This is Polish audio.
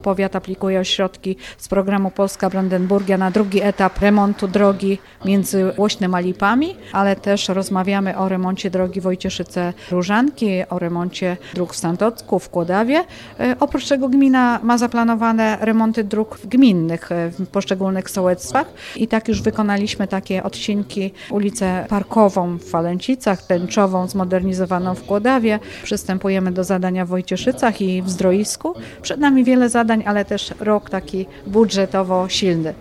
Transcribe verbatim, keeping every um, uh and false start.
Powiat aplikuje o środki z programu Polska Brandenburgia na drugi etap remontu drogi między Łośnem a Lipami, ale też rozmawiamy o remoncie drogi Wojcieszyce-Różanki, o remoncie dróg w Sanocku, w Kłodawie. Oprócz tego gmina ma zaplanowane remonty dróg gminnych w poszczególnych sołectwach i tak już wykonaliśmy takie odcinki, ulicę Parkową w Falencicach, Tęczową zmodernizowaną w Kłodawie. Przystępujemy do zadania w Wojcieszycach i w Zdroisku. Przed nami wiele zadań, ale też rok taki budżetowo silny.